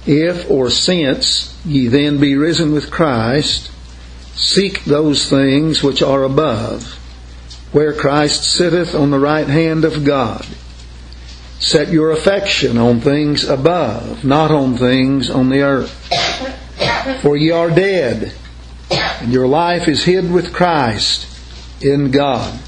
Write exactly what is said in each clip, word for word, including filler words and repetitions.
If or since ye then be risen with Christ, seek those things which are above, where Christ sitteth on the right hand of God. Set your affection on things above, not on things on the earth. For ye are dead, and your life is hid with Christ in God.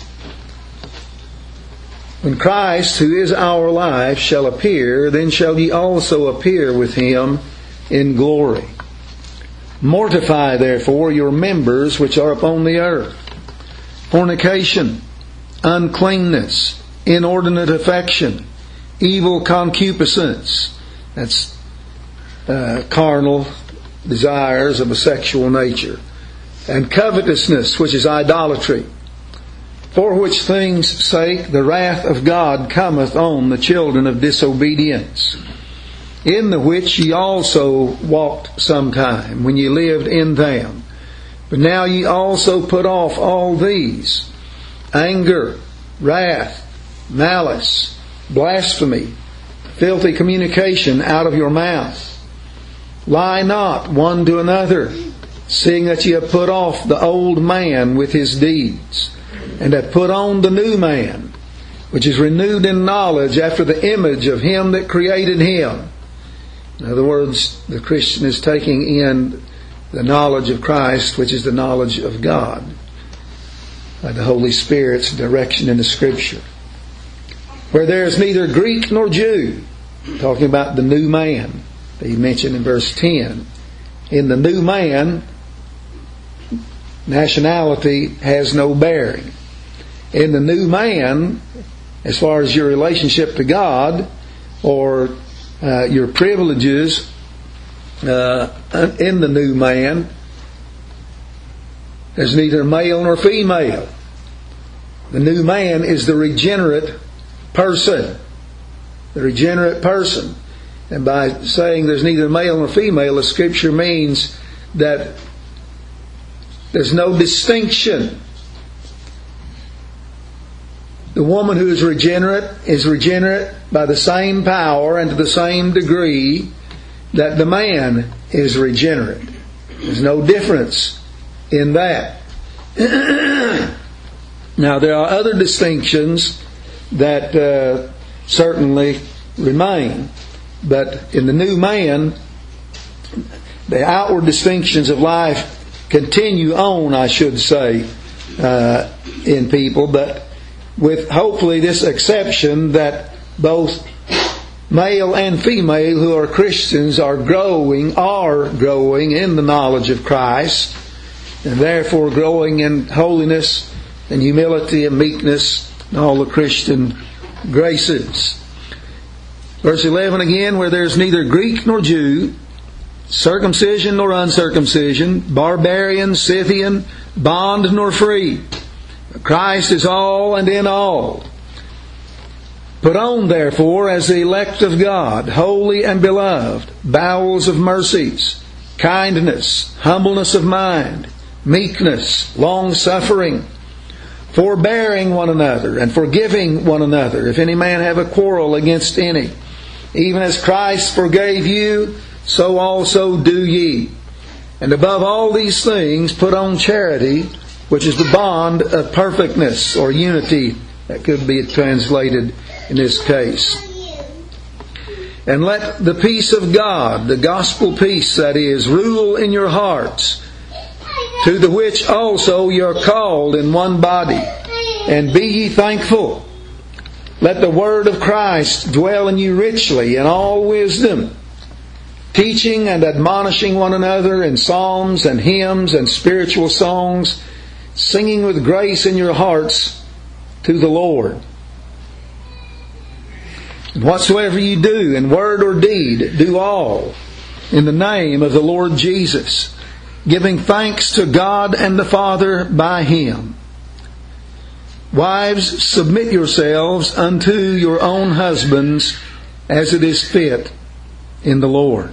When Christ, who is our life, shall appear, then shall ye also appear with Him in glory. Mortify therefore your members which are upon the earth: fornication, uncleanness, inordinate affection, evil concupiscence. That's uh, carnal desires of a sexual nature. And covetousness, which is idolatry. For which things' sake the wrath of God cometh on the children of disobedience, in the which ye also walked sometime, when ye lived in them. But now ye also put off all these: anger, wrath, malice, blasphemy, filthy communication out of your mouth. Lie not one to another, seeing that ye have put off the old man with his deeds, and have put on the new man, which is renewed in knowledge after the image of Him that created him. In other words, the Christian is taking in the knowledge of Christ, which is the knowledge of God, by the Holy Spirit's direction in the Scripture. Where there is neither Greek nor Jew, talking about the new man that he mentioned in verse ten. In the new man, nationality has no bearing. In the new man, as far as your relationship to God or uh, your privileges uh, in the new man, there's neither male nor female. The new man is the regenerate person. The regenerate person. And by saying there's neither male nor female, the Scripture means that there's no distinction. The woman who is regenerate is regenerate by the same power and to the same degree that the man is regenerate. There's no difference in that. Now, there are other distinctions that uh, certainly remain. But in the new man, the outward distinctions of life continue on, I should say, uh, in people, but with hopefully this exception that both male and female who are Christians are growing, are growing in the knowledge of Christ, and therefore growing in holiness and humility and meekness and all the Christian graces. Verse eleven again, where there is neither Greek nor Jew, circumcision nor uncircumcision, barbarian, Scythian, bond nor free. Christ is all and in all. Put on, therefore, as the elect of God, holy and beloved, bowels of mercies, kindness, humbleness of mind, meekness, long-suffering, forbearing one another, and forgiving one another, if any man have a quarrel against any. Even as Christ forgave you, so also do ye. And above all these things, put on charity, which is the bond of perfectness, or unity, that could be translated in this case. And let the peace of God, the gospel peace that is, rule in your hearts, to the which also ye are called in one body. And be ye thankful. Let the word of Christ dwell in you richly in all wisdom, teaching and admonishing one another in psalms and hymns and spiritual songs, singing with grace in your hearts to the Lord. And whatsoever you do in word or deed, do all in the name of the Lord Jesus, giving thanks to God and the Father by Him. Wives, submit yourselves unto your own husbands as it is fit in the Lord.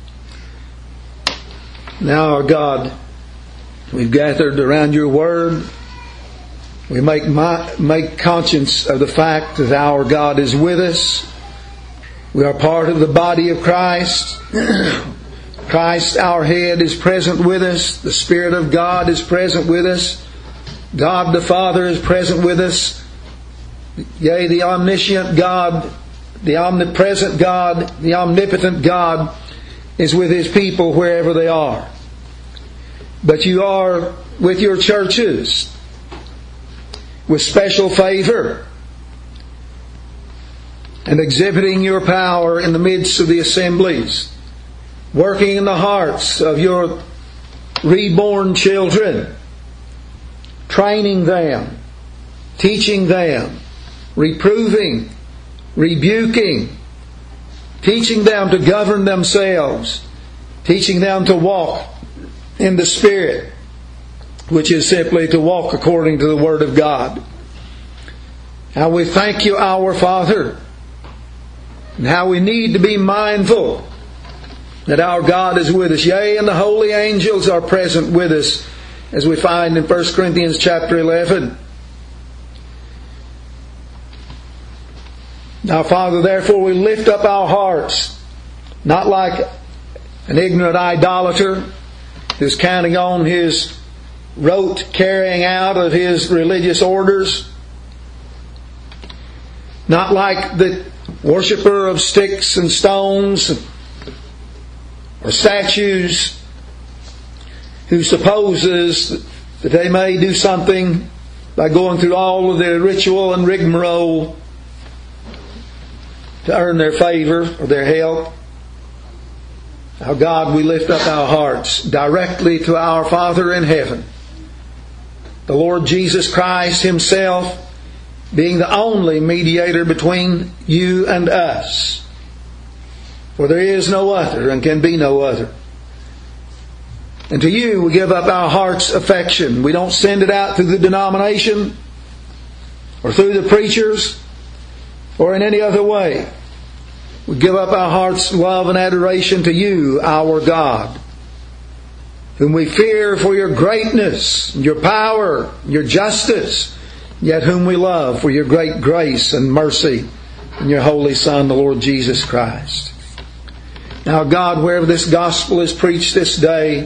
Now, our God, we've gathered around your word. We make my, make conscience of the fact that our God is with us. We are part of the body of Christ. Christ, our head, is present with us. The Spirit of God is present with us. God the Father is present with us. Yea, the omniscient God, the omnipresent God, the omnipotent God is with His people wherever they are. But you are with your churches with special favor and exhibiting your power in the midst of the assemblies, working in the hearts of your reborn children, training them, teaching them, reproving, rebuking, teaching them to govern themselves, teaching them to walk in the Spirit, which is simply to walk according to the Word of God. How we thank You, our Father, and how we need to be mindful that our God is with us. Yea, and the holy angels are present with us, as we find in First Corinthians chapter eleven. Now, Father, therefore we lift up our hearts, not like an ignorant idolater who's counting on his rote carrying out of his religious orders, not like the worshipper of sticks and stones or statues who supposes that they may do something by going through all of the ritual and rigmarole to earn their favor or their help. Our God, we lift up our hearts directly to our Father in heaven, the Lord Jesus Christ Himself, being the only mediator between You and us. For there is no other and can be no other. And to You we give up our heart's affection. We don't send it out through the denomination or through the preachers or in any other way. We give up our heart's love and adoration to You, our God, whom we fear for Your greatness, Your power, Your justice, yet whom we love for Your great grace and mercy in Your Holy Son, the Lord Jesus Christ. Now, God, wherever this gospel is preached this day,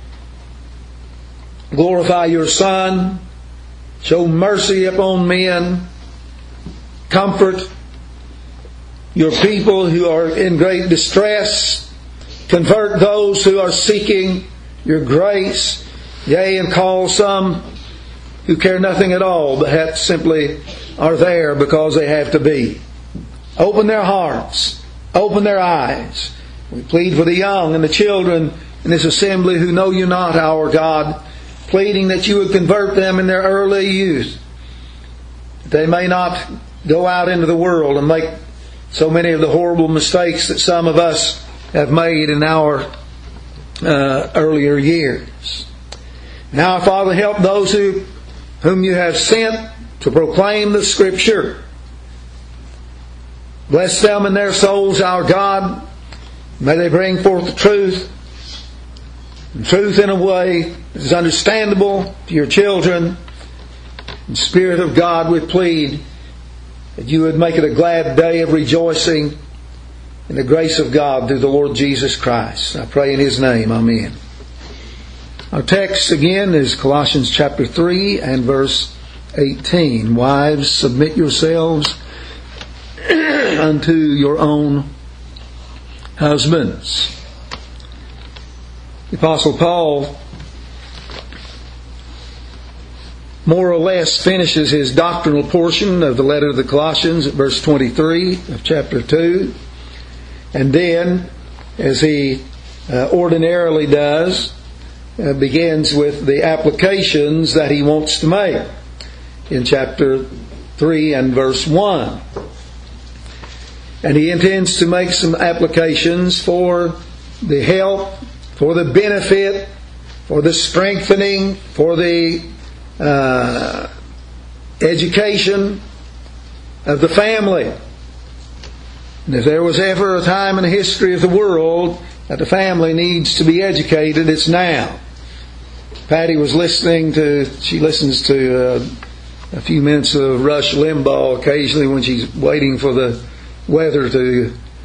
glorify Your Son, show mercy upon men, comfort Your people who are in great distress, convert those who are seeking Your grace, yea, and call some who care nothing at all, but have simply are there because they have to be. Open their hearts, open their eyes. We plead for the young and the children in this assembly who know You not, our God, pleading that You would convert them in their early youth, that they may not go out into the world and make so many of the horrible mistakes that some of us have made in our uh, earlier years. Now, Father, help those who whom You have sent to proclaim the Scripture. Bless them in their souls, our God. May they bring forth the truth, and truth in a way that is understandable to Your children. In Spirit of God, we plead that You would make it a glad day of rejoicing in the grace of God through the Lord Jesus Christ. I pray in His name. Amen. Our text again is Colossians chapter three and verse eighteen. Wives, submit yourselves unto your own husbands. The Apostle Paul more or less finishes his doctrinal portion of the letter of the Colossians at verse twenty-three of chapter two. And then, as he uh, ordinarily does, uh, begins with the applications that he wants to make in chapter three and verse one. And he intends to make some applications for the help, for the benefit, for the strengthening, for the Uh, education of the family. And if there was ever a time in the history of the world that the family needs to be educated, it's now. Patty was listening to, she listens to uh, a few minutes of Rush Limbaugh occasionally when she's waiting for the weather to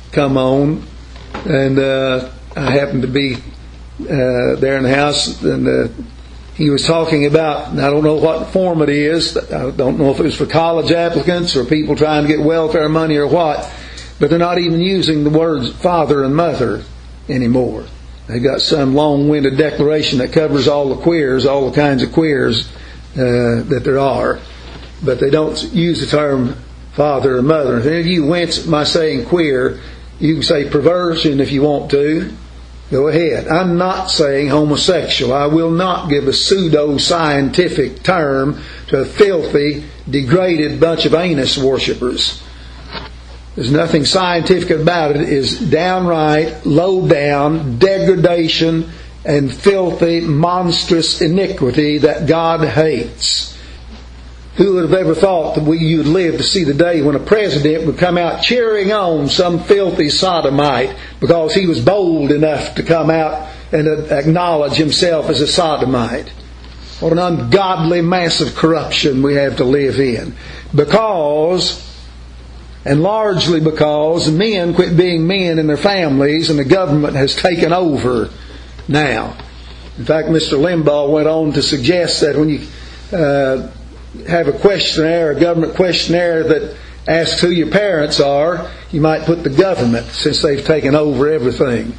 come on, and uh, I happened to be uh, there in the house, and uh, he was talking about, I don't know what form it is, I don't know if it was for college applicants or people trying to get welfare money or what, but they're not even using the words father and mother anymore. They've got some long-winded declaration that covers all the queers, all the kinds of queers uh, that there are, but they don't use the term father and mother. If any of you wince at my saying queer, you can say perversion if you want to. Go ahead. I'm not saying homosexual. I will not give a pseudo-scientific term to a filthy, degraded bunch of anus worshippers. There's nothing scientific about it. It is downright, low-down degradation and filthy, monstrous iniquity that God hates. Who would have ever thought that we you'd live to see the day when a president would come out cheering on some filthy sodomite because he was bold enough to come out and acknowledge himself as a sodomite? What an ungodly mass of corruption we have to live in. Because, and largely because, men quit being men in their families and the government has taken over now. In fact, Mister Limbaugh went on to suggest that when you uh, have a questionnaire, a government questionnaire that asks who your parents are, you might put the government, since they've taken over everything.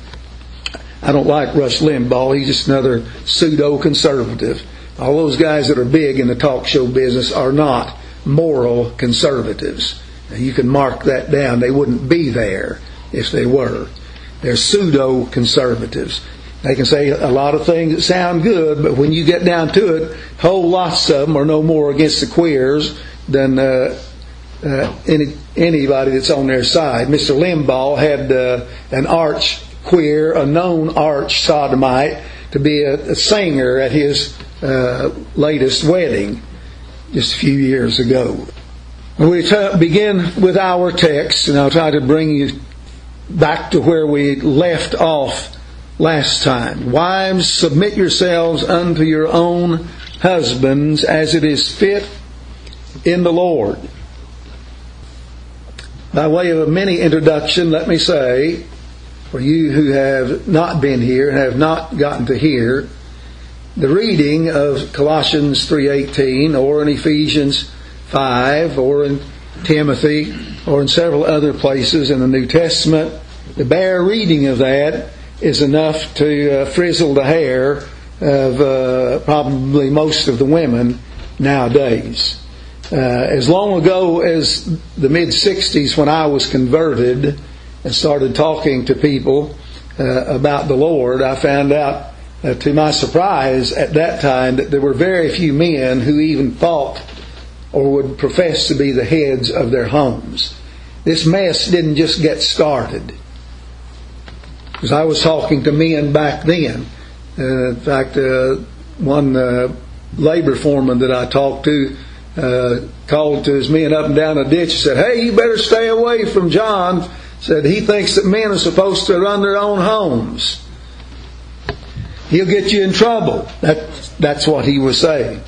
I don't like Rush Limbaugh. He's just another pseudo-conservative. All those guys that are big in the talk show business are not moral conservatives. Now, you can mark that down. They wouldn't be there if they were. They're pseudo-conservatives. They can say a lot of things that sound good, but when you get down to it, whole lots of them are no more against the queers than uh, uh, any anybody that's on their side. Mister Limbaugh had uh, an arch queer, a known arch sodomite, to be a, a singer at his uh, latest wedding just a few years ago. We t- begin with our text, and I'll try to bring you back to where we left off last time. Wives, submit yourselves unto your own husbands as it is fit in the Lord. By way of a mini introduction, let me say, for you who have not been here and have not gotten to hear, the reading of Colossians three eighteen or in Ephesians five or in Timothy or in several other places in the New Testament, the bare reading of that is enough to uh, frizzle the hair of uh, probably most of the women nowadays. Uh, as long ago as the mid-sixties, when I was converted and started talking to people uh, about the Lord, I found out, uh, to my surprise at that time, that there were very few men who even thought or would profess to be the heads of their homes. This mess didn't just get started. Because I was talking to men back then. Uh, in fact, uh, one uh, labor foreman that I talked to uh, called to his men up and down the ditch and said, "Hey, you better stay away from John." Said he thinks that men are supposed to run their own homes. He'll get you in trouble. That, that's what he was saying.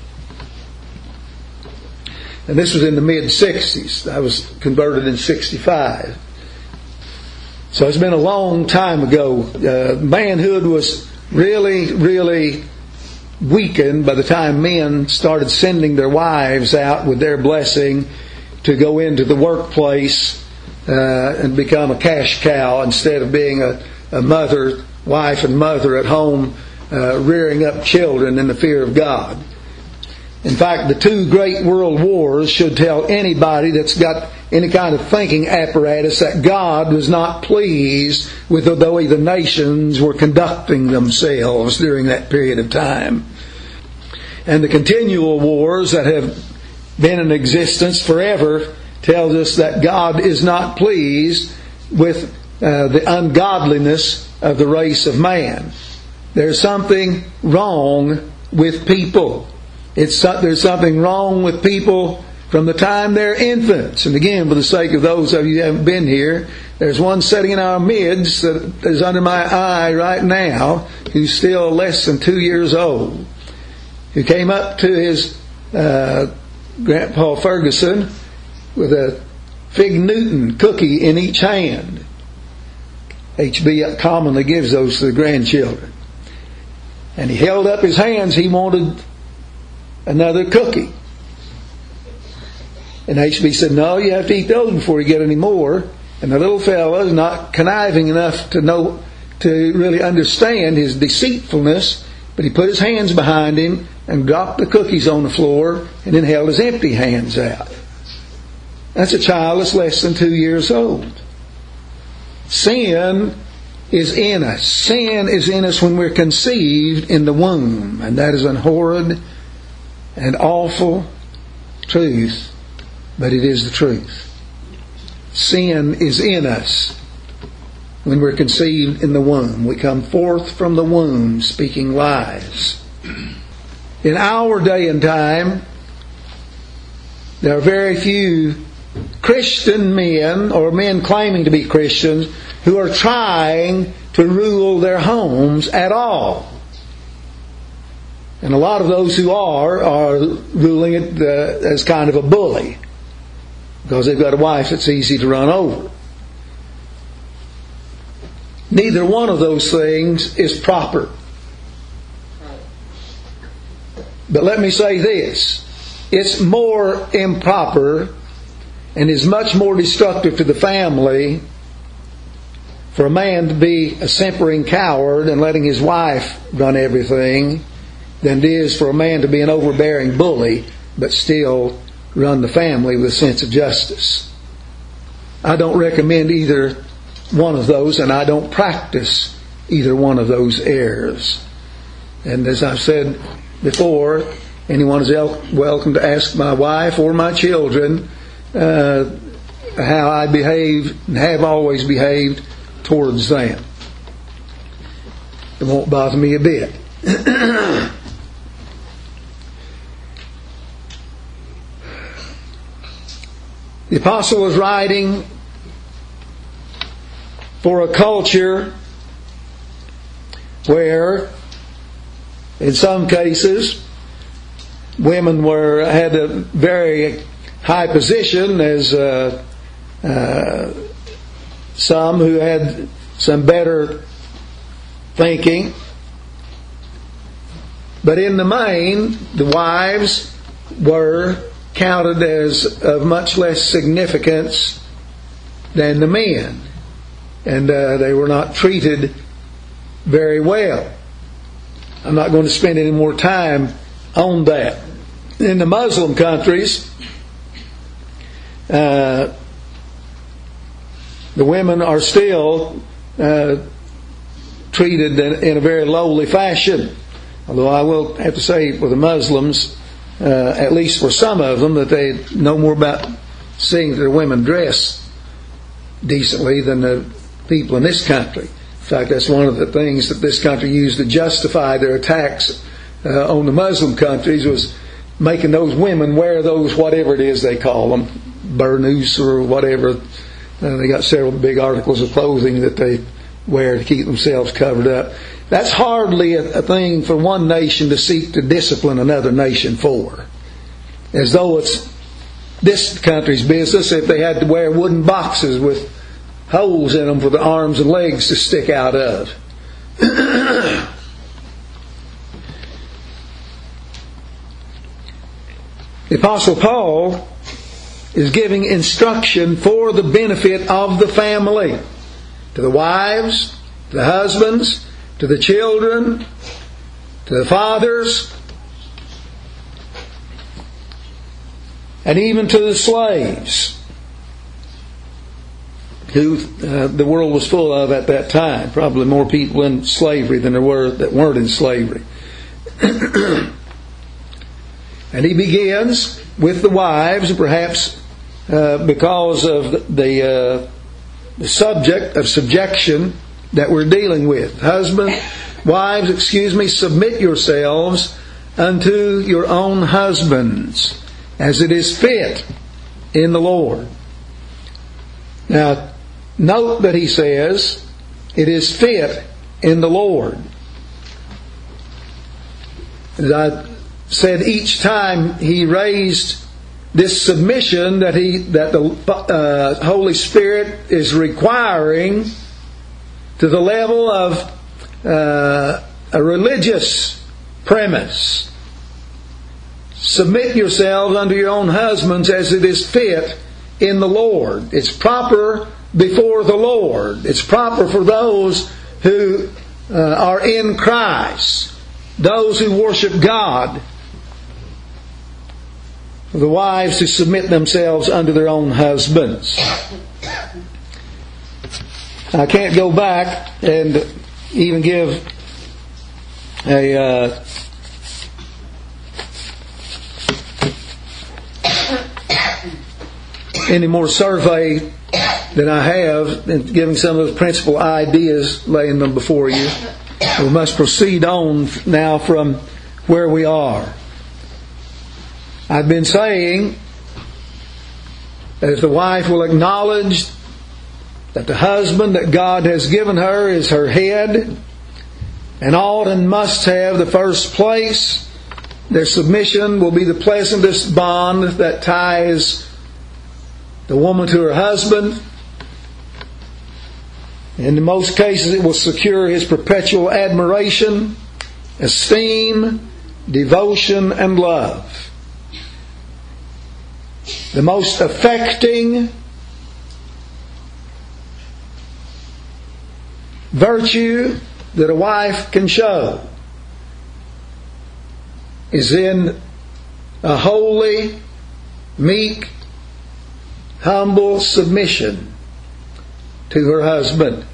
And this was in the mid-sixties. I was converted in sixty-five. So it's been a long time ago. Uh, manhood was really, really weakened by the time men started sending their wives out with their blessing to go into the workplace uh, and become a cash cow instead of being a, a mother, wife and mother at home, uh, rearing up children in the fear of God. In fact, the two great world wars should tell anybody that's got any kind of thinking apparatus that God was not pleased with the way the nations were conducting themselves during that period of time. And the continual wars that have been in existence forever tells us that God is not pleased with uh, the ungodliness of the race of man. There's something wrong with people. It's there's something wrong with people from the time they're infants. And again, for the sake of those of you who haven't been here, there's one sitting in our midst that is under my eye right now who's still less than two years old, who came up to his uh, Grandpa Ferguson with a Fig Newton cookie in each hand. H B commonly gives those to the grandchildren. And he held up his hands. He wanted another cookie. And H B said, no, you have to eat those before you get any more. And the little fellow is not conniving enough to know, to really understand his deceitfulness, but he put his hands behind him and dropped the cookies on the floor and then held his empty hands out. That's a child that's less than two years old. Sin is in us. Sin is in us when we're conceived in the womb. And that is an horrid and awful truth, but it is the truth. Sin is in us when we're conceived in the womb. We come forth from the womb speaking lies. In our day and time, there are very few Christian men or men claiming to be Christians who are trying to rule their homes at all. And a lot of those who are, are ruling it uh, as kind of a bully, because they've got a wife that's easy to run over. Neither one of those things is proper. But let me say this. It's more improper and is much more destructive to the family for a man to be a simpering coward and letting his wife run everything than it is for a man to be an overbearing bully but still run the family with a sense of justice. I don't recommend either one of those, and I don't practice either one of those errors. And as I've said before, anyone is welcome to ask my wife or my children uh, how I behave and have always behaved towards them. It won't bother me a bit. The apostle was writing for a culture where, in some cases, women were had a very high position, as uh, uh, some who had some better thinking. But in the main, the wives were counted as of much less significance than the men. And uh, they were not treated very well. I'm not going to spend any more time on that. In the Muslim countries, uh, the women are still uh, treated in, in a very lowly fashion. Although I will have to say for the Muslims, uh, at least for some of them, that they know more about seeing their women dress decently than the people in this country. In fact, that's one of the things that this country used to justify their attacks uh, on the Muslim countries, was making those women wear those, whatever it is they call them, burnous or whatever. Uh, they got several big articles of clothing that they wear to keep themselves covered up. That's hardly a, a thing for one nation to seek to discipline another nation for. As though it's this country's business if they had to wear wooden boxes with holes in them for the arms and legs to stick out of. The Apostle Paul is giving instruction for the benefit of the family. To the wives, to the husbands, to the children, to the fathers, and even to the slaves, who uh, the world was full of at that time. Probably more people in slavery than there were that weren't in slavery. And he begins with the wives, perhaps uh, because of the uh, the subject of subjection that we're dealing with. Husband, wives, excuse me, submit yourselves unto your own husbands, as it is fit in the Lord. Now, note that he says, it is fit in the Lord. As I said, each time he raised this submission that he that the uh, Holy Spirit is requiring to the level of uh, a religious premise. Submit yourselves unto your own husbands as it is fit in the Lord. It's proper before the Lord. It's proper for those who uh, are in Christ, those who worship God, for the wives to submit themselves unto their own husbands. I can't go back and even give a uh, any more survey than I have, and giving some of the principal ideas, laying them before you. We must proceed on now from where we are. I've been saying that if the wife will acknowledge that the husband that God has given her is her head, and ought and must have the first place, their submission will be the pleasantest bond that ties the woman to her husband. In most cases, it will secure his perpetual admiration, esteem, devotion, and love. The most affecting virtue that a wife can show is in a holy, meek, humble submission to her husband.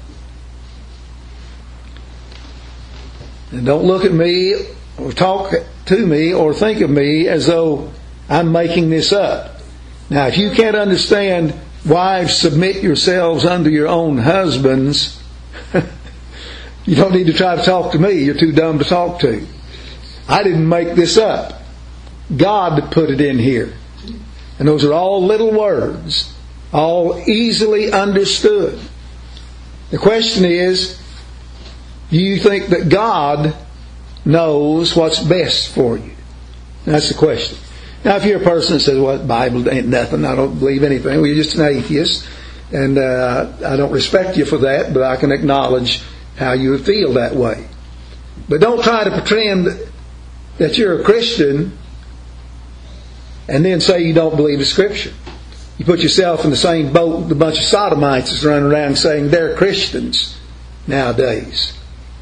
And don't look at me or talk to me or think of me as though I'm making this up. Now, if you can't understand, wives, submit yourselves unto your own husbands, you don't need to try to talk to me. You're too dumb to talk to. I didn't make this up. God put it in here. And those are all little words, all easily understood. The question is, do you think that God knows what's best for you? That's the question. Now, if you're a person that says, well, the Bible ain't nothing, I don't believe anything, well, you're just an atheist, and uh, I don't respect you for that, but I can acknowledge how you feel that way. But don't try to pretend that you're a Christian and then say you don't believe the Scripture. You put yourself in the same boat with a bunch of sodomites that's running around saying they're Christians nowadays.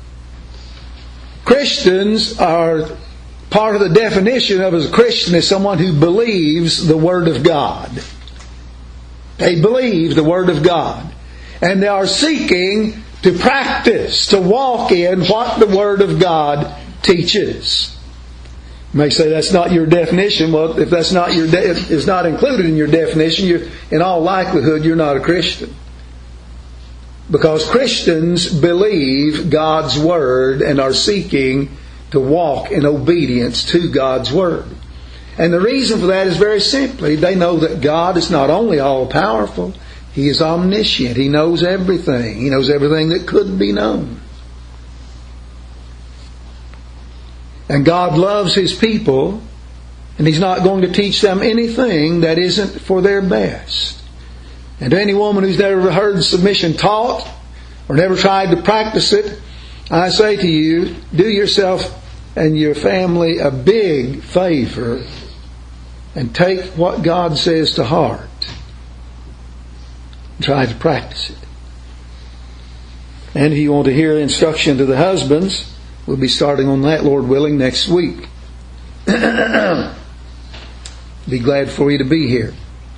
Christians are, part of the definition of a Christian is someone who believes the Word of God. They believe the Word of God. And they are seeking to practice, to walk in what the Word of God teaches. You may say that's not your definition. Well, if that's not your de- if it's not included in your definition, you're, in all likelihood, you're not a Christian. Because Christians believe God's Word and are seeking to walk in obedience to God's Word. And the reason for that is very simply, they know that God is not only all-powerful, He is omniscient. He knows everything. He knows everything that could be known. And God loves His people, and He's not going to teach them anything that isn't for their best. And to any woman who's never heard submission taught, or never tried to practice it, I say to you, do yourself and your family a big favor and take what God says to heart. Try to practice it. And if you want to hear instruction to the husbands, we'll be starting on that, Lord willing, next week. Be glad for you to be here.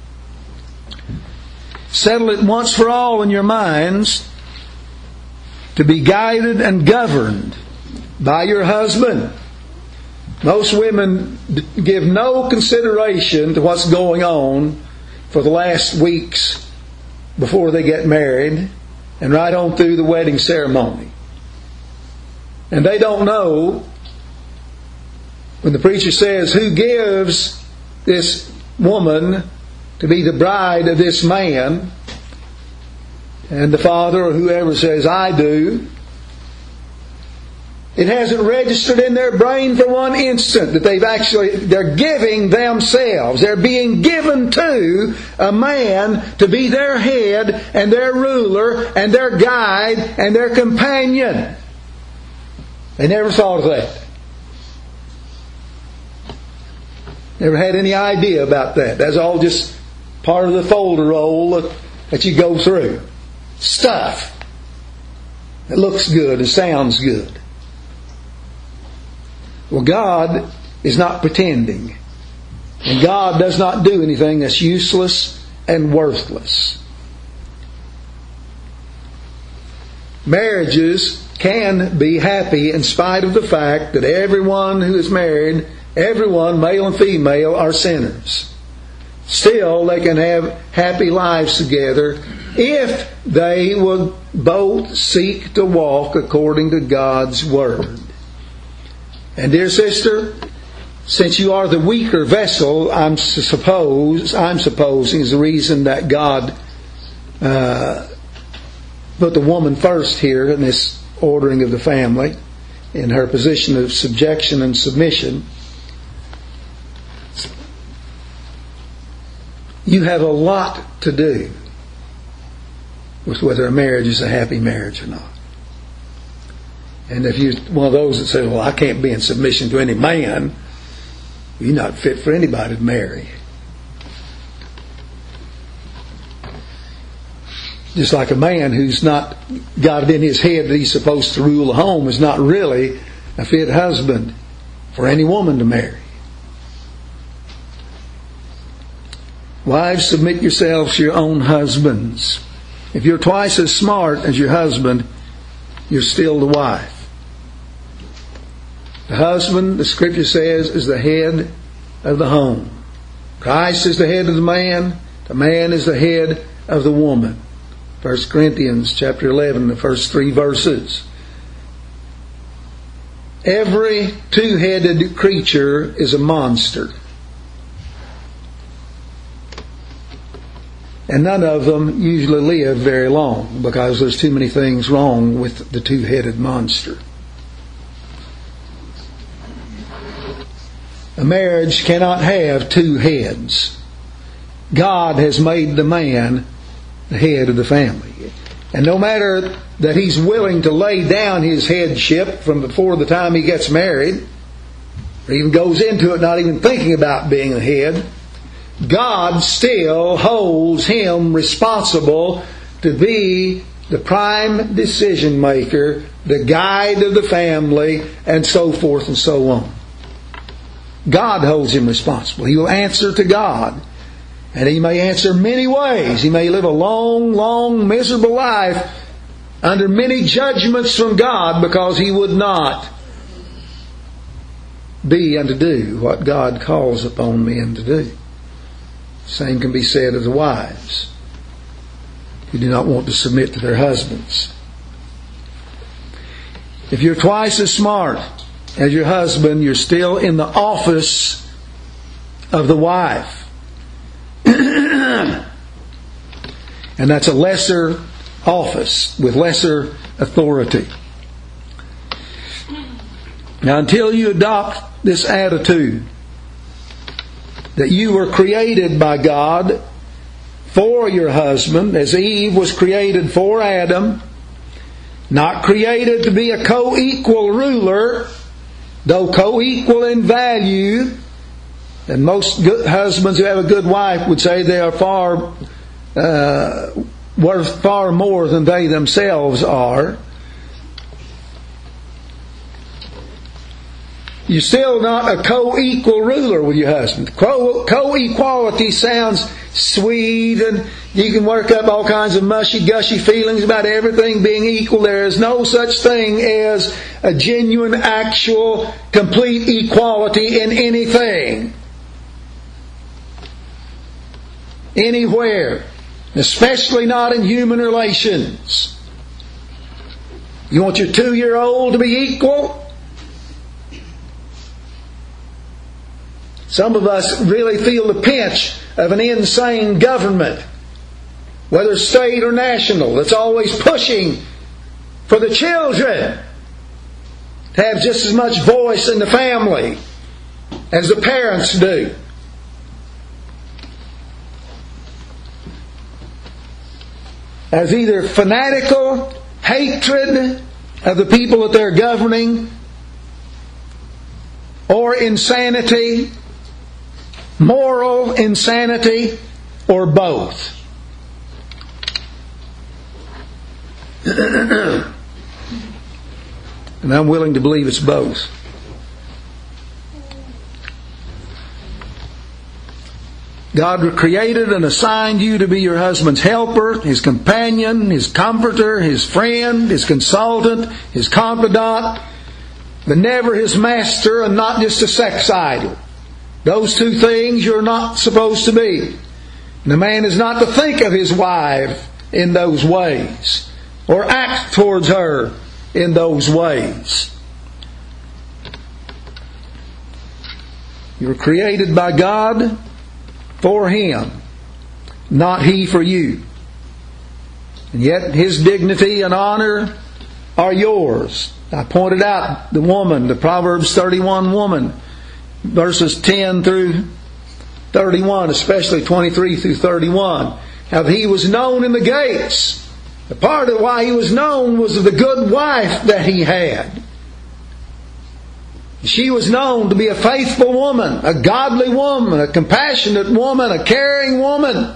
Settle it once for all in your minds to be guided and governed by your husband. Most women give no consideration to what's going on for the last weeks before they get married and right on through the wedding ceremony. And they don't know, when the preacher says, who gives this woman to be the bride of this man, and the father or whoever says, I do, It hasn't registered in their brain for one instant that they've actually, they're giving themselves. They're being given to a man to be their head and their ruler and their guide and their companion. They never thought of that. Never had any idea about that. That's all just part of the folder roll that you go through. Stuff. It looks good. It sounds good. Well, God is not pretending. And God does not do anything that's useless and worthless. Marriages can be happy in spite of the fact that everyone who is married, everyone, male and female, are sinners. Still, they can have happy lives together if they will both seek to walk according to God's Word. And dear sister, since you are the weaker vessel, I'm suppose I'm supposing is the reason that God uh, put the woman first here in this ordering of the family, in her position of subjection and submission. You have a lot to do with whether a marriage is a happy marriage or not. And if you're one of those that say, well, I can't be in submission to any man, you're not fit for anybody to marry. Just like a man who's not got it in his head that he's supposed to rule a home is not really a fit husband for any woman to marry. Wives, submit yourselves to your own husbands. If you're twice as smart as your husband, you're still the wife. The husband, the Scripture says, is the head of the home. Christ is the head of the man. The man is the head of the woman. First Corinthians chapter eleven, the first three verses. Every two-headed creature is a monster. And none of them usually live very long because there's too many things wrong with the two-headed monster. A marriage cannot have two heads. God has made the man the head of the family. And no matter that he's willing to lay down his headship from before the time he gets married, or even goes into it not even thinking about being the head, God still holds him responsible to be the prime decision maker, the guide of the family, and so forth and so on. God holds him responsible. He will answer to God. And he may answer many ways. He may live a long, long, miserable life under many judgments from God because he would not be and to do what God calls upon men to do. Same can be said of the wives who do not want to submit to their husbands. If you're twice as smart as your husband, you're still in the office of the wife. And that's a lesser office with lesser authority. Now, until you adopt this attitude that you were created by God for your husband, as Eve was created for Adam, not created to be a co-equal ruler, though co-equal in value, and most good husbands who have a good wife would say they are far uh, worth far more than they themselves are. You're still not a co-equal ruler with your husband. Co- co-equality sounds sweet, and you can work up all kinds of mushy-gushy feelings about everything being equal. There is no such thing as a genuine, actual, complete equality in anything. Anywhere. Especially not in human relations. You want your two-year-old to be equal? Some of us really feel the pinch of an insane government, whether state or national, that's always pushing for the children. to have just as much voice in the family as the parents do. As either fanatical hatred of the people that they're governing, or insanity, moral insanity, or both. And I'm willing to believe it's both. God created and assigned you to be your husband's helper, his companion, his comforter, his friend, his consultant, his confidant, but never his master, and not just a sex idol. Those two things you're not supposed to be. And the man is not to think of his wife in those ways, or act towards her in those ways. You were created by God for Him, not He for you. And yet His dignity and honor are yours. I pointed out the woman, the Proverbs thirty-one woman, verses ten through thirty-one, especially twenty-three through thirty-one. How He was known in the gates. The part of why He was known was the good wife that He had. She was known to be a faithful woman, a godly woman, a compassionate woman, a caring woman,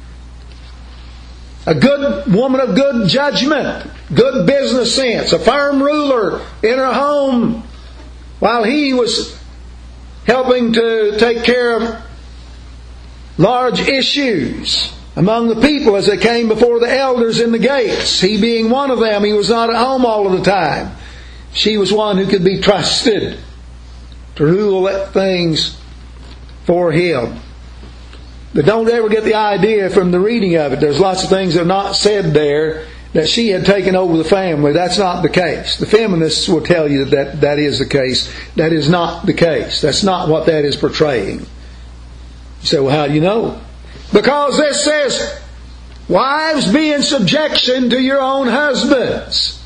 a good woman of good judgment, good business sense, a firm ruler in her home, while he was helping to take care of large issues among the people as they came before the elders in the gates. He being one of them, he was not at home all of the time. She was one who could be trusted to rule things for him. But don't ever get the idea from the reading of it. There's lots of things that are not said there that she had taken over the family. That's not the case. The feminists will tell you that that is the case. That is not the case. That's not what that is portraying. You say, well, how do you know? Because this says, wives, be in subjection to your own husbands.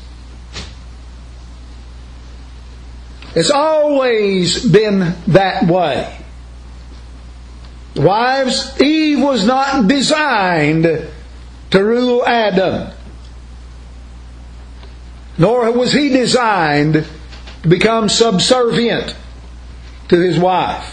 It's always been that way. Wives, Eve was not designed to rule Adam. Nor was he designed to become subservient to his wife.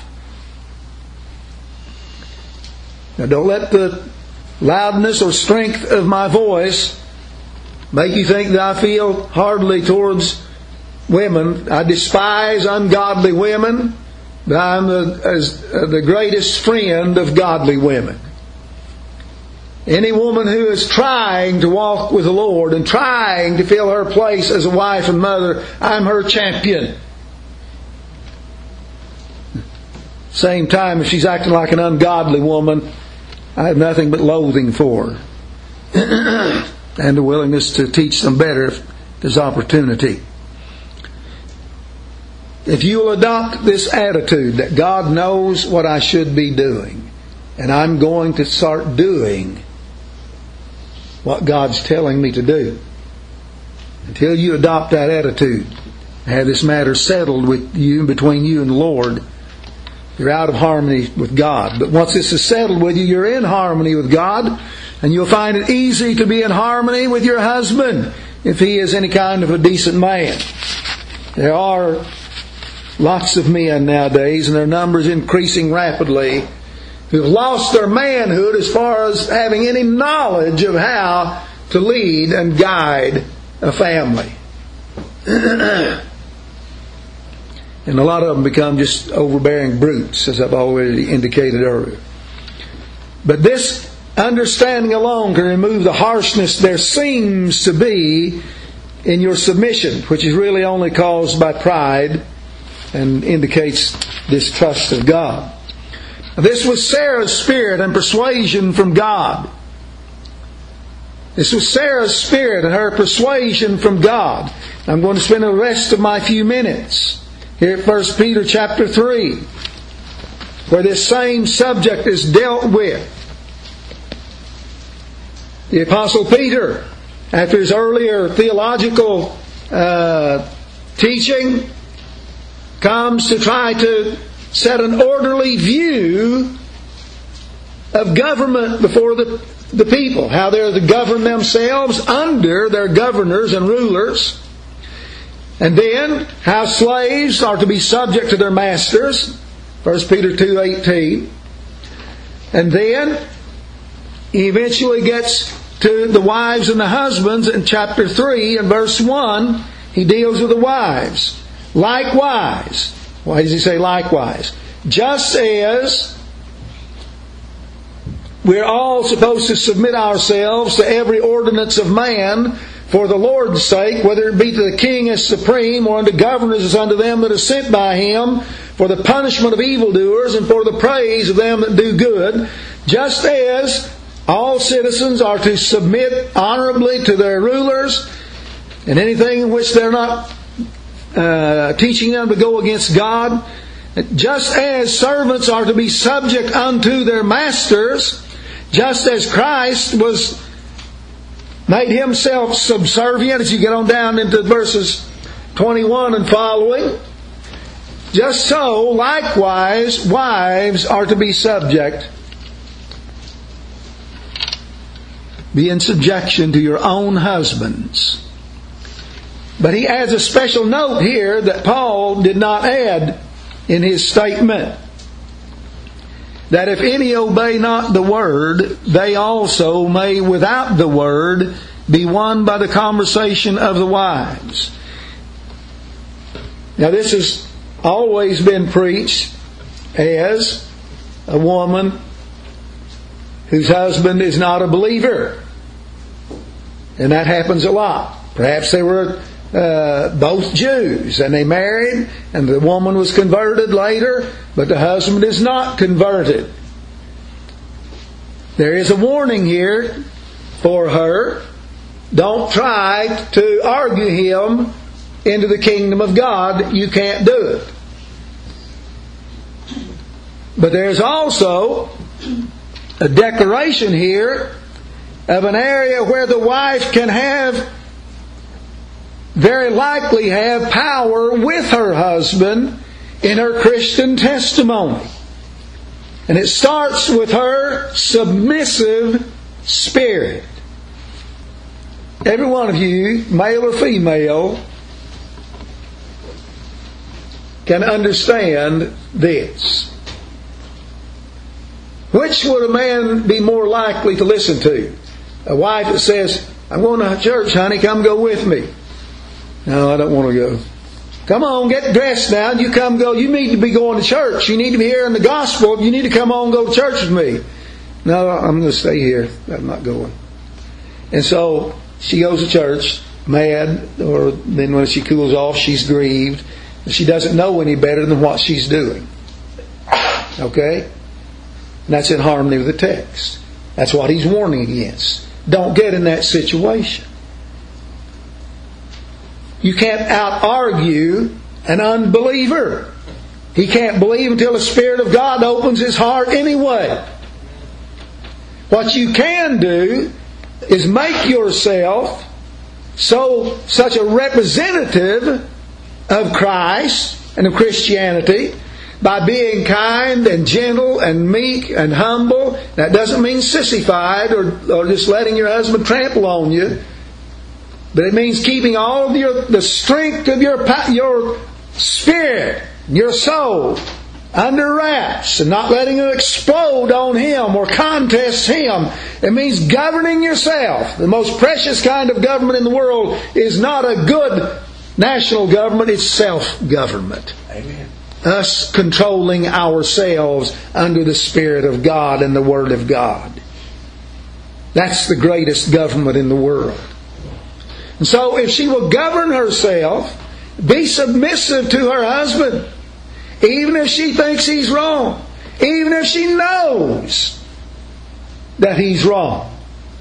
Now don't let the loudness or strength of my voice make you think that I feel hardly towards women. I despise ungodly women, but I'm the, as, uh, the greatest friend of godly women. Any woman who is trying to walk with the Lord and trying to fill her place as a wife and mother, I'm her champion. Same time, if she's acting like an ungodly woman, I have nothing but loathing for her. And a willingness to teach them better if there's opportunity. If you will adopt this attitude that God knows what I should be doing, and I'm going to start doing what God's telling me to do. Until you adopt that attitude, have this matter settled with you, between you and the Lord, you're out of harmony with God. But once this is settled with you, you're in harmony with God, and you'll find it easy to be in harmony with your husband if he is any kind of a decent man. There are lots of men nowadays, and their numbers increasing rapidly, who've lost their manhood as far as having any knowledge of how to lead and guide a family. And a lot of them become just overbearing brutes, as I've already indicated earlier. But this understanding alone can remove the harshness there seems to be in your submission, which is really only caused by pride and indicates distrust of God. This was Sarah's spirit and persuasion from God. This was Sarah's spirit and her persuasion from God. I'm going to spend the rest of my few minutes here at First Peter chapter three, where this same subject is dealt with. The Apostle Peter, after his earlier theological uh, teaching comes to try to set an orderly view of government before the, the people, how they're to govern themselves under their governors and rulers, and then how slaves are to be subject to their masters, First Peter two eighteen, and then he eventually gets to the wives and the husbands in chapter three and verse one. He deals with the wives. Likewise, why does he say likewise? Just as we're all supposed to submit ourselves to every ordinance of man for the Lord's sake, whether it be to the king as supreme, or unto governors as unto them that are sent by him, for the punishment of evildoers and for the praise of them that do good, just as all citizens are to submit honorably to their rulers, and anything in which they're not uh, teaching them to go against God, just as servants are to be subject unto their masters, just as Christ was made Himself subservient, as you get on down into verses twenty-one and following, just so, likewise, wives are to be subject. Be in subjection to your own husbands. But he adds a special note here that Paul did not add in his statement. That if any obey not the word, they also may without the word be won by the conversation of the wives. Now this has always been preached as a woman whose husband is not a believer. And that happens a lot. Perhaps they were uh, both Jews and they married and the woman was converted later, but the husband is not converted. There is a warning here for her. Don't try to argue him into the kingdom of God. You can't do it. But there's also a declaration here of an area where the wife can have, very likely have power with her husband in her Christian testimony. And it starts with her submissive spirit. Every one of you, male or female, can understand this. Which would a man be more likely to listen to? A wife that says, I'm going to church, honey, come go with me. No, I don't want to go. Come on, get dressed now. You come go. You need to be going to church. You need to be hearing the gospel. You need to come on and go to church with me. No, I'm going to stay here. I'm not going. And so she goes to church, mad, or then when she cools off, she's grieved. She doesn't know any better than what she's doing. Okay? And that's in harmony with the text. That's what he's warning against. Don't get in that situation. You can't out-argue an unbeliever. He can't believe until the Spirit of God opens his heart anyway. What you can do is make yourself so such a representative of Christ and of Christianity by being kind and gentle and meek and humble. That doesn't mean sissified or, or just letting your husband trample on you. But it means keeping all of your, the strength of your, your spirit, your soul, under wraps and not letting it explode on him or contest him. It means governing yourself. The most precious kind of government in the world is not a good national government, it's self-government. Amen. Us controlling ourselves under the Spirit of God and the Word of God. That's the greatest government in the world. And so if she will govern herself, be submissive to her husband, even if she thinks he's wrong, even if she knows that he's wrong.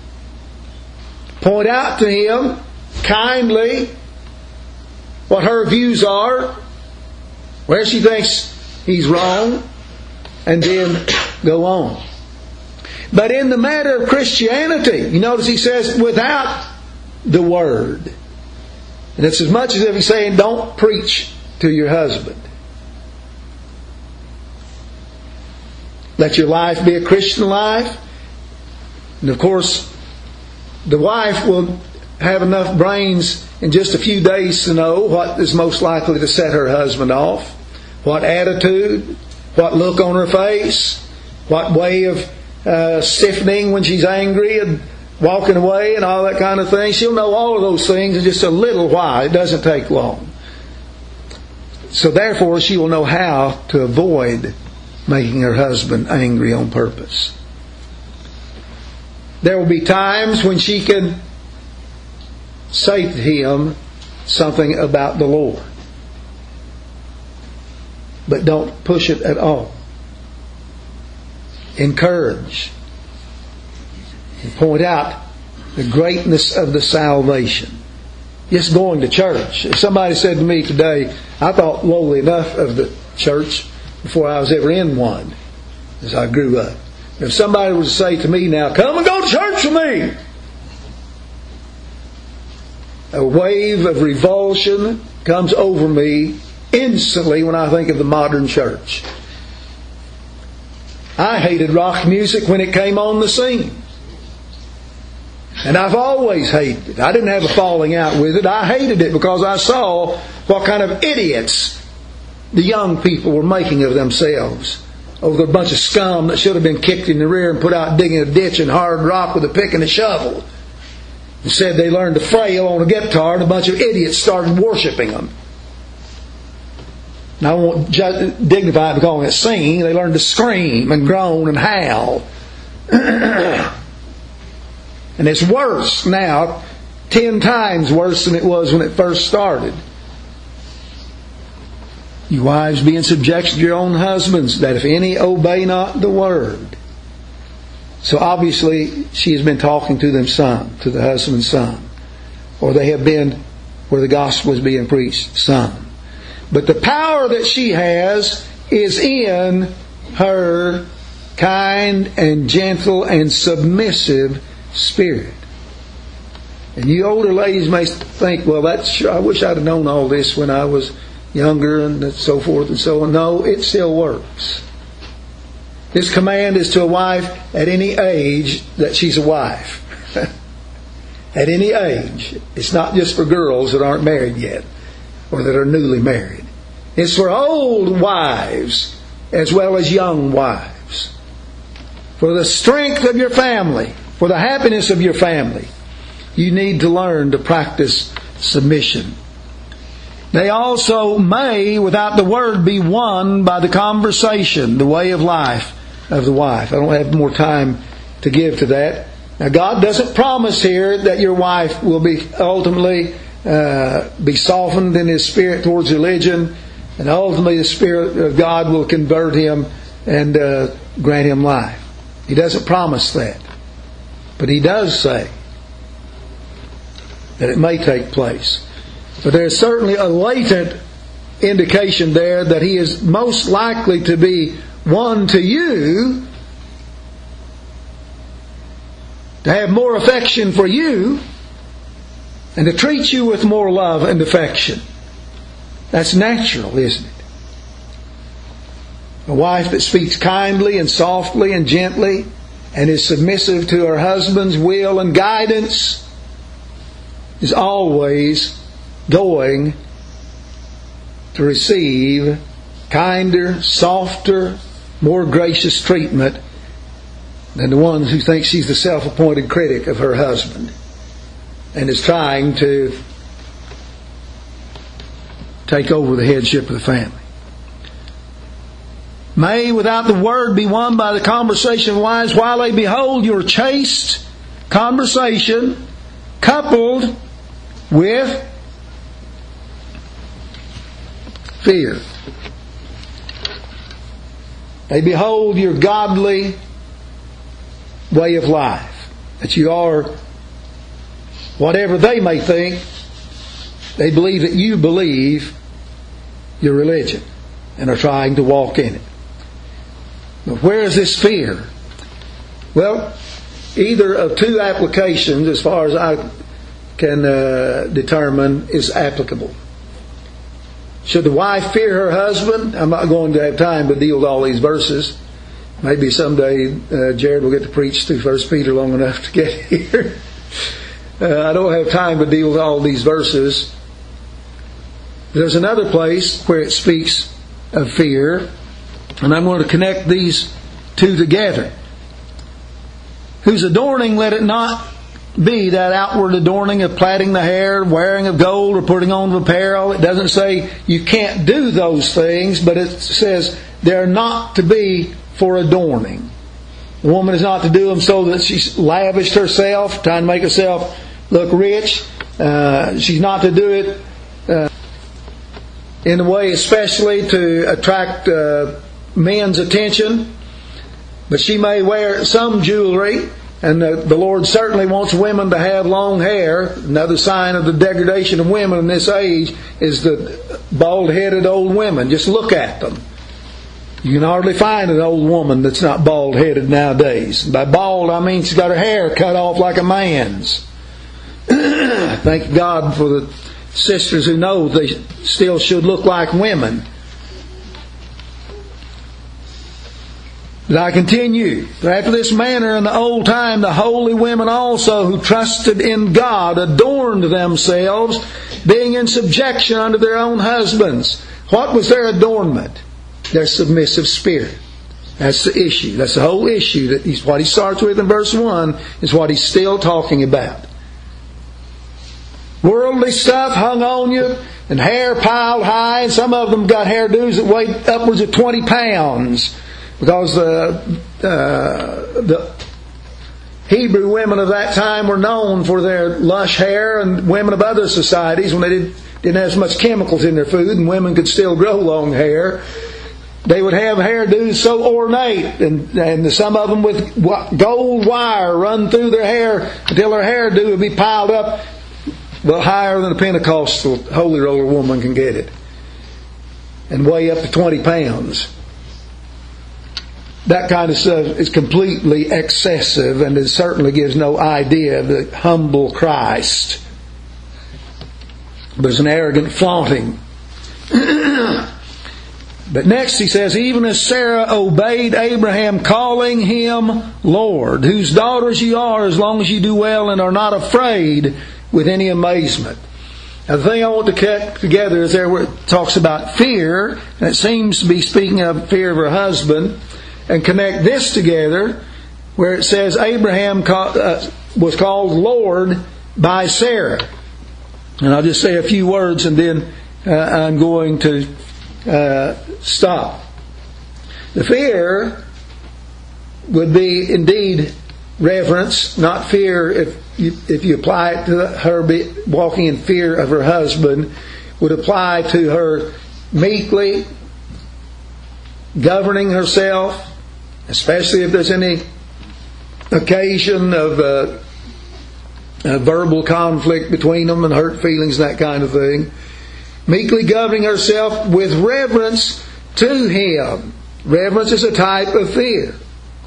Point out to him kindly what her views are, where she thinks he's wrong, and then go on. But in the matter of Christianity, you notice he says, without the Word. And it's as much as if he's saying, don't preach to your husband. Let your life be a Christian life. And of course, the wife will have enough brains in just a few days to know what is most likely to set her husband off. What attitude, what look on her face, what way of uh, stiffening when she's angry and walking away and all that kind of thing. She'll know all of those things in just a little while. It doesn't take long. So therefore, she will know how to avoid making her husband angry on purpose. There will be times when she can say to him something about the Lord. But don't push it at all. Encourage. And point out the greatness of the salvation. Just going to church. If somebody said to me today, I thought lowly enough of the church before I was ever in one as I grew up. If somebody was to say to me now, come and go to church with me, a wave of revulsion comes over me instantly when I think of the modern church. I hated rock music when it came on the scene. And I've always hated it. I didn't have a falling out with it. I hated it because I saw what kind of idiots the young people were making of themselves. Over a bunch of scum that should have been kicked in the rear and put out digging a ditch in hard rock with a pick and a shovel. Instead, they learned to flail on a guitar, and a bunch of idiots started worshiping them. And I won't dignify it by calling it singing. They learned to scream and groan and howl. And it's worse now, ten times worse than it was when it first started. You wives, be in subjection to your own husbands, that if any obey not the word. So obviously she has been talking to them some, to the husband's son. Or they have been where the gospel is being preached, some. But the power that she has is in her kind and gentle and submissive spirit. And you older ladies may think, well, that's, I wish I'd have known all this when I was younger and so forth and so on. No, it still works. This command is to a wife at any age that she's a wife. At any age. It's not just for girls that aren't married yet or that are newly married. It's for old wives as well as young wives. For the strength of your family, for the happiness of your family, you need to learn to practice submission. They also may, without the word, be won by the conversation, the way of life of the wife. I don't have more time to give to that. Now, God doesn't promise here that your wife will be ultimately uh, be softened in his spirit towards religion, and ultimately the Spirit of God will convert him and uh, grant him life. He doesn't promise that. But he does say that it may take place. But there's certainly a latent indication there that he is most likely to be one to you, to have more affection for you, and to treat you with more love and affection. That's natural, isn't it? A wife that speaks kindly and softly and gently and is submissive to her husband's will and guidance is always going to receive kinder, softer, more gracious treatment than the one who thinks she's the self-appointed critic of her husband and is trying to take over the headship of the family. May, without the word, be won by the conversation of wives while they behold your chaste conversation coupled with fear. They behold your godly way of life. That you are, whatever they may think, they believe that you believe your religion and are trying to walk in it. But where is this fear? Well, either of two applications as far as I can uh, determine is applicable. Should the wife fear her husband? I'm not going to have time to deal with all these verses. Maybe someday uh, Jared will get to preach through First Peter long enough to get here. uh, I don't have time to deal with all these verses. There's another place where it speaks of fear, and I'm going to connect these two together. Whose adorning, let it not be that outward adorning of plaiting the hair, wearing of gold, or putting on of apparel. It doesn't say you can't do those things, but it says they're not to be for adorning. The woman is not to do them so that she's lavished herself, trying to make herself look rich. Uh, she's not to do it uh, in a way especially to attract uh, men's attention. But she may wear some jewelry, and the, the Lord certainly wants women to have long hair. Another sign of the degradation of women in this age is the bald-headed old women. Just look at them. You can hardly find an old woman that's not bald-headed nowadays. By bald, I mean she's got her hair cut off like a man's. Thank God for the sisters who know they still should look like women. But I continue. After this manner in the old time, the holy women also who trusted in God adorned themselves, being in subjection unto their own husbands. What was their adornment? Their submissive spirit. That's the issue. That's the whole issue. That he's, what he starts with in verse one is what he's still talking about. Worldly stuff hung on you, and hair piled high, and some of them got hairdos that weighed upwards of twenty pounds. Because the, uh, the Hebrew women of that time were known for their lush hair, and women of other societies, when they didn't, didn't have as much chemicals in their food and women could still grow long hair, they would have hairdos so ornate, and, and some of them with gold wire run through their hair until their hairdo would be piled up well higher than a Pentecostal holy roller woman can get it, and weigh up to twenty pounds. That kind of stuff is completely excessive, and it certainly gives no idea of the humble Christ. There's an arrogant flaunting. But next he says, even as Sarah obeyed Abraham, calling him Lord, whose daughters you are, as long as you do well and are not afraid with any amazement. Now the thing I want to cut together is there where it talks about fear, and it seems to be speaking of fear of her husband, and connect this together where it says Abraham was called Lord by Sarah. And I'll just say a few words and then uh, I'm going to uh, stop. The fear would be indeed reverence, not fear. If you, if you apply it to her be, walking in fear of her husband, would apply to her meekly governing herself, especially if there's any occasion of uh, a verbal conflict between them and hurt feelings and that kind of thing. Meekly governing herself with reverence to him. Reverence is a type of fear.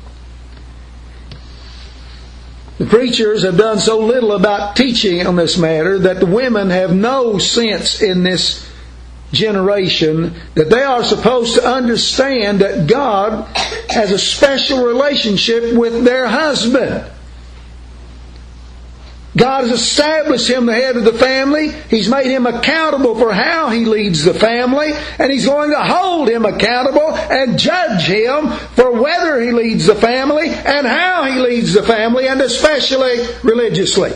The preachers have done so little about teaching on this matter that the women have no sense in this generation that they are supposed to understand that God has a special relationship with their husband. God has established him the head of the family. He's made him accountable for how he leads the family, and he's going to hold him accountable and judge him for whether he leads the family and how he leads the family, and especially religiously.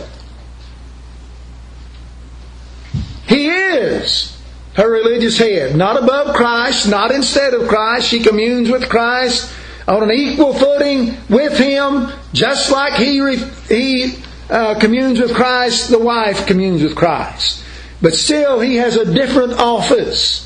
He is her religious head, not above Christ, not instead of Christ. She communes with Christ on an equal footing with him, just like he he uh, communes with Christ. The wife communes with Christ, but still he has a different office.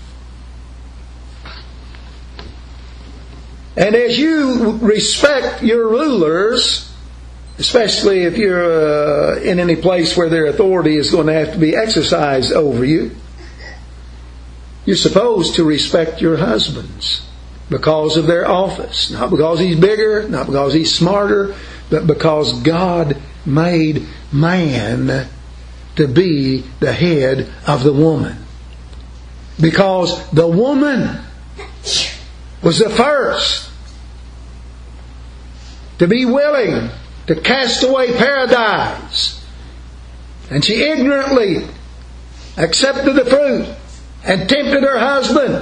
And as you respect your rulers, especially if you're uh, in any place where their authority is going to have to be exercised over you, you're supposed to respect your husbands because of their office. Not because he's bigger, not because he's smarter, but because God made man to be the head of the woman. Because the woman was the first to be willing to cast away paradise. And she ignorantly accepted the fruit and tempted her husband.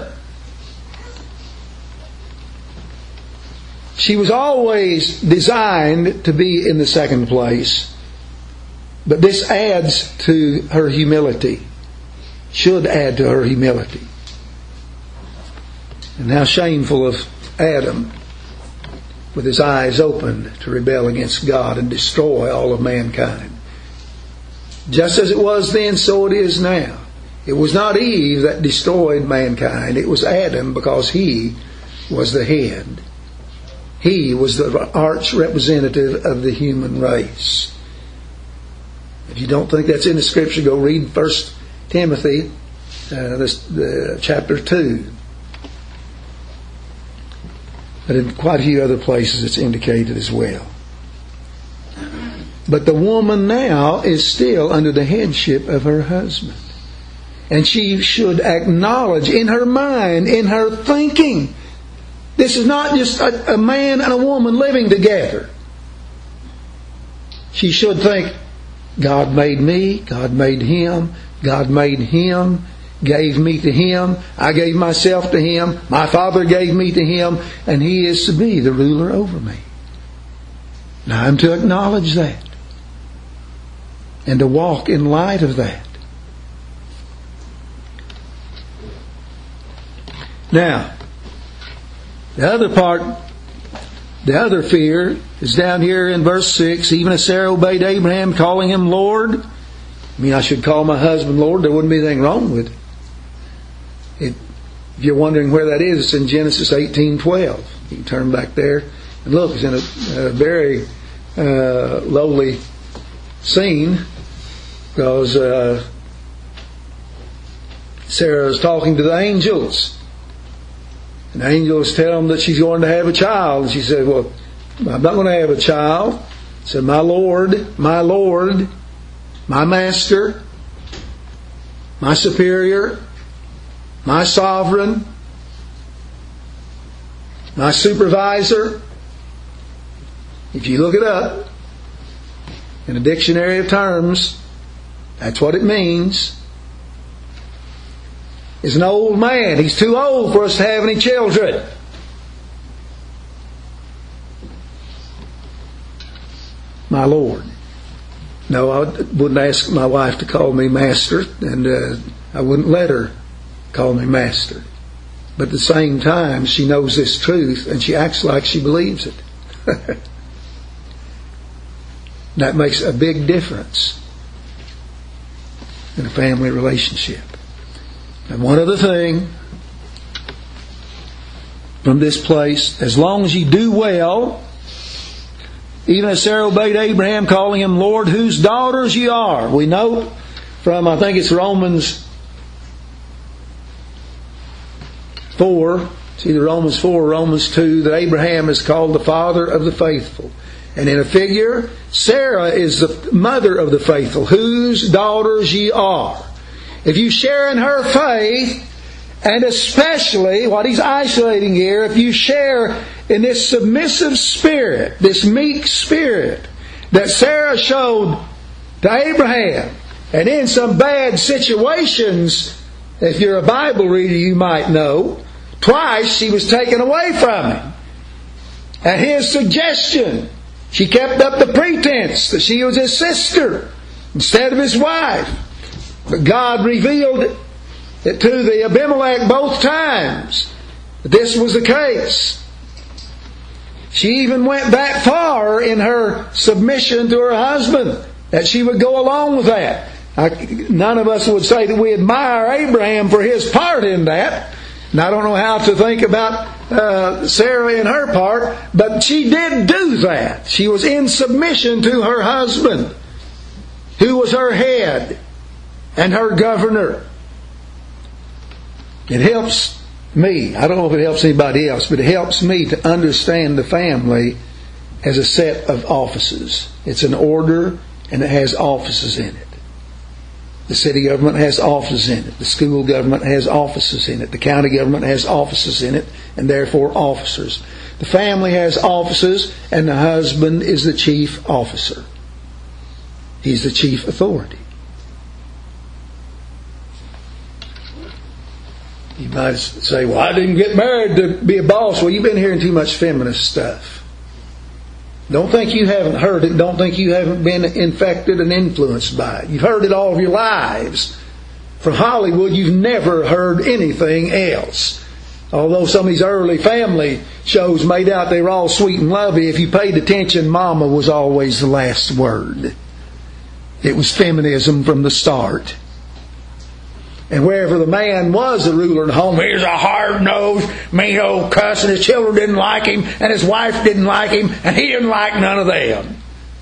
She was always designed to be in the second place. But this adds to her humility. Should add to her humility. And how shameful of Adam, with his eyes open to rebel against God and destroy all of mankind. Just as it was then, so it is now. It was not Eve that destroyed mankind. It was Adam, because he was the head. He was the arch representative of the human race. If you don't think that's in the Scripture, go read First Timothy, uh, this, the, chapter two. But in quite a few other places it's indicated as well. But the woman now is still under the headship of her husband. And she should acknowledge in her mind, in her thinking, this is not just a, a man and a woman living together. She should think, God made me, God made him, God made him, gave me to him, I gave myself to him, my Father gave me to him, and he is to be the ruler over me. Now I'm to acknowledge that and to walk in light of that. Now, the other part, the other fear is down here in verse six. Even as Sarah obeyed Abraham, calling him Lord. I mean, I should call my husband Lord. There wouldn't be anything wrong with it. it if you're wondering where that is, it's in Genesis eighteen twelve. You can turn back there and look. It's in a, a very uh, lowly scene, because uh, Sarah is talking to the angels. And the angels tell them that she's going to have a child. And she said, well, I'm not going to have a child. She said, my Lord, my Lord, my Master, my Superior, my Sovereign, my Supervisor. If you look it up in a dictionary of terms, that's what it means. Is an old man. He's too old for us to have any children. My Lord. No, I wouldn't ask my wife to call me Master, and uh, I wouldn't let her call me Master. But at the same time, she knows this truth, and she acts like she believes it. That makes a big difference in a family relationship. And one other thing from this place, as long as you do well, even as Sarah obeyed Abraham, calling him Lord, whose daughters ye are. We know from, I think it's Romans four, it's either Romans four or Romans two, that Abraham is called the father of the faithful. And in a figure, Sarah is the mother of the faithful, whose daughters ye are. If you share in her faith, and especially, what he's isolating here, if you share in this submissive spirit, this meek spirit that Sarah showed to Abraham, and in some bad situations, if you're a Bible reader you might know, twice she was taken away from him. At his suggestion, she kept up the pretense that she was his sister instead of his wife. But God revealed it to the Abimelech both times that this was the case. She even went back far in her submission to her husband, that she would go along with that. I, none of us would say that we admire Abraham for his part in that. And I don't know how to think about uh, Sarah in her part, but she did do that. She was in submission to her husband, who was her head and her governor. It helps me, I don't know if it helps anybody else, but it helps me to understand the family as a set of offices. It's an order, and it has offices in it. The city government has offices in it. The school government has offices in it. The county government has offices in it, and therefore officers. The family has offices, and the husband is the chief officer. He's the chief authority. You might say, well, I didn't get married to be a boss. Well, you've been hearing too much feminist stuff. Don't think you haven't heard it. Don't think you haven't been infected and influenced by it. You've heard it all of your lives. From Hollywood, you've never heard anything else. Although some of these early family shows made out they were all sweet and lovely, if you paid attention, mama was always the last word. It was feminism from the start. And wherever the man was the ruler in the home, he was a hard-nosed, mean old cuss, and his children didn't like him, and his wife didn't like him, and he didn't like none of them.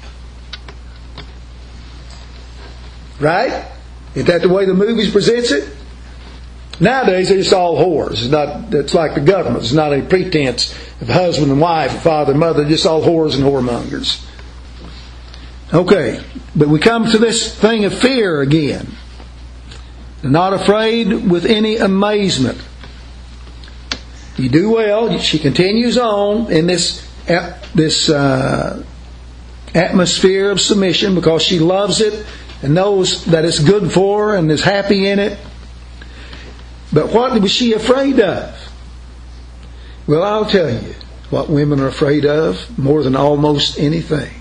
Right? Isn't that the way the movies presents it? Nowadays, they're just all whores. It's not. It's like the government. It's not any pretense of husband and wife, father and mother. Just all whores and whoremongers. Okay, but we come to this thing of fear again. Not afraid with any amazement. You do well. She continues on in this this uh, atmosphere of submission because she loves it and knows that it's good for her and is happy in it. But what was she afraid of? Well, I'll tell you what women are afraid of more than almost anything.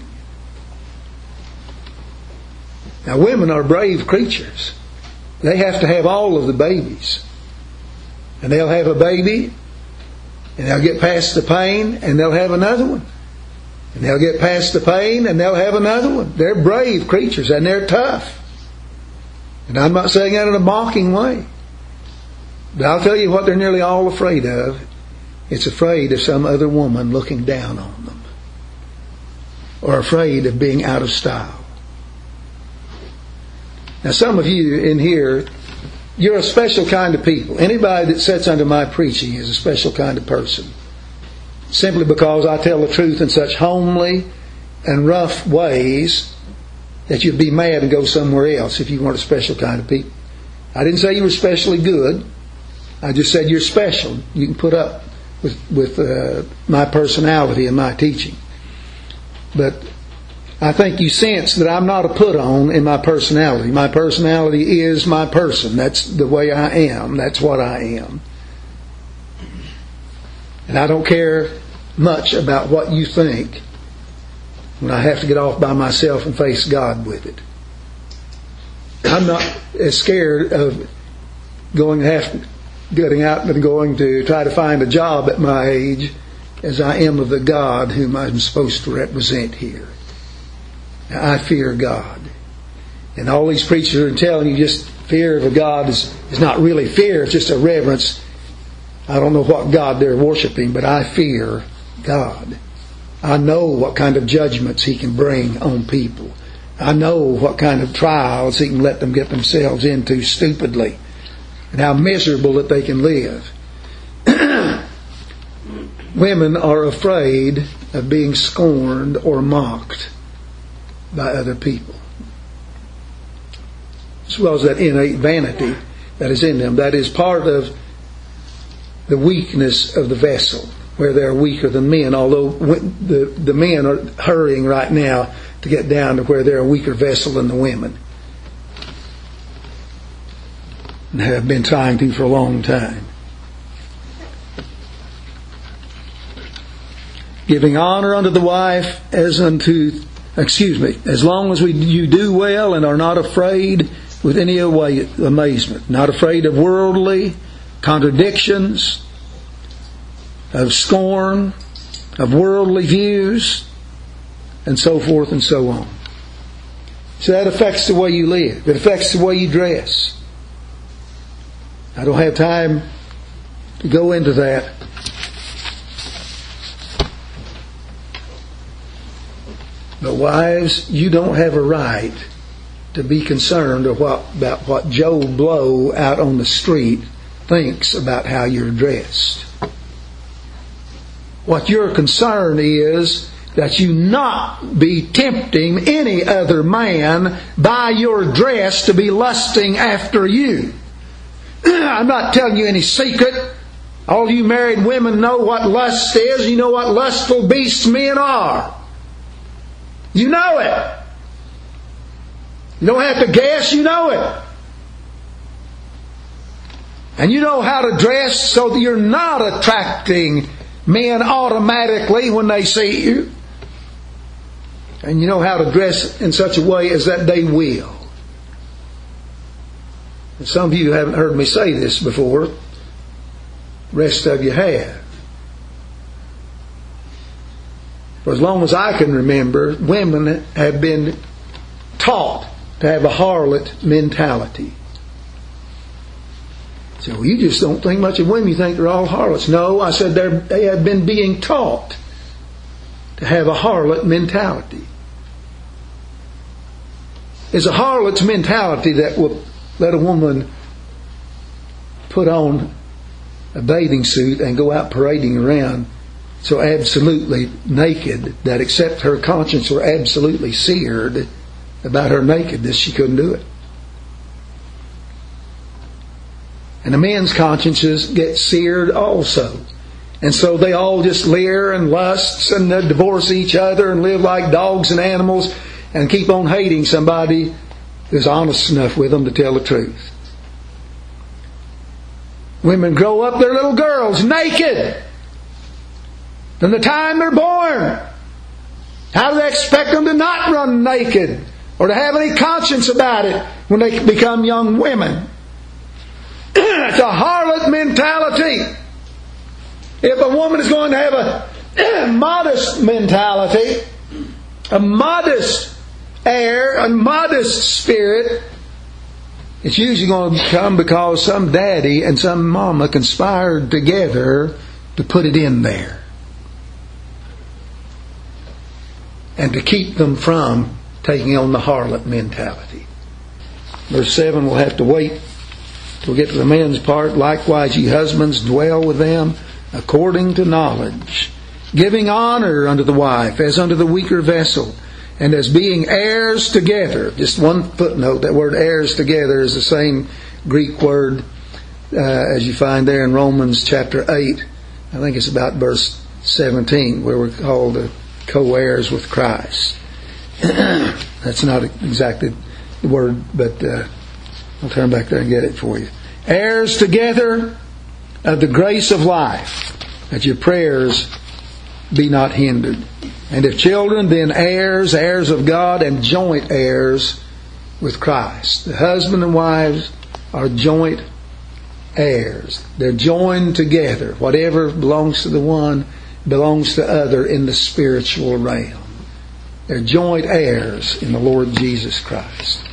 Now, women are brave creatures. They have to have all of the babies. And they'll have a baby, and they'll get past the pain, and they'll have another one. And they'll get past the pain, and they'll have another one. They're brave creatures, and they're tough. And I'm not saying that in a mocking way. But I'll tell you what they're nearly all afraid of. It's afraid of some other woman looking down on them. Or afraid of being out of style. Now, some of you in here, you're a special kind of people. Anybody that sits under my preaching is a special kind of person. Simply because I tell the truth in such homely and rough ways that you'd be mad and go somewhere else if you weren't a special kind of people. I didn't say you were specially good. I just said you're special. You can put up with, with uh, my personality and my teaching. But I think you sense that I'm not a put-on in my personality. My personality is my person. That's the way I am. That's what I am. And I don't care much about what you think when I have to get off by myself and face God with it. I'm not as scared of going have, getting out and going to try to find a job at my age as I am of the God whom I'm supposed to represent here. I fear God. And all these preachers are telling you just fear of a God is, is not really fear, it's just a reverence. I don't know what God they're worshiping, but I fear God. I know what kind of judgments He can bring on people. I know what kind of trials He can let them get themselves into stupidly, and how miserable that they can live. Women are afraid of being scorned or mocked by other people, as well as that innate vanity that is in them. That is part of the weakness of the vessel, where they're weaker than men, although the, the men are hurrying right now to get down to where they're a weaker vessel than the women, and have been trying to for a long time. Giving honor unto the wife as unto Excuse me, as long as we, you do well and are not afraid with any away, amazement, not afraid of worldly contradictions, of scorn, of worldly views, and so forth and so on. So that affects the way you live. It affects the way you dress. I don't have time to go into that. But wives, you don't have a right to be concerned about what Joe Blow out on the street thinks about how you're dressed. What your concern is that you not be tempting any other man by your dress to be lusting after you. I'm not telling you any secret. All you married women know what lust is. You know what lustful beasts men are. You know it. You don't have to guess, you know it. And you know how to dress so that you're not attracting men automatically when they see you. And you know how to dress in such a way as that they will. And some of you haven't heard me say this before. The rest of you have. For as long as I can remember, women have been taught to have a harlot mentality. So well, you just don't think much of women. You think they're all harlots. No, I said they have been being taught to have a harlot mentality. It's a harlot's mentality that will let a woman put on a bathing suit and go out parading around so absolutely naked that except her conscience were absolutely seared about her nakedness, she couldn't do it. And the men's consciences get seared also. And so they all just leer and lust and divorce each other and live like dogs and animals and keep on hating somebody who's honest enough with them to tell the truth. Women grow up their little girls naked from the time they're born. How do they expect them to not run naked or to have any conscience about it when they become young women? It's a harlot mentality. If a woman is going to have a modest mentality, a modest air, a modest spirit, it's usually going to come because some daddy and some mama conspired together to put it in there. And to keep them from taking on the harlot mentality. Verse seven, we'll have to wait till we get to the men's part. Likewise, ye husbands, dwell with them according to knowledge, giving honor unto the wife as unto the weaker vessel, and as being heirs together. Just one footnote, that word heirs together is the same Greek word uh, as you find there in Romans chapter eight. I think it's about verse seventeen, where we're called uh, co-heirs with Christ. That's not exactly the word, but uh, I'll turn back there and get it for you. Heirs together of the grace of life, that your prayers be not hindered. And if children, then heirs, heirs of God, and joint heirs with Christ. The husband and wives are joint heirs. They're joined together. Whatever belongs to the one belongs to the other in the spiritual realm. They're joint heirs in the Lord Jesus Christ.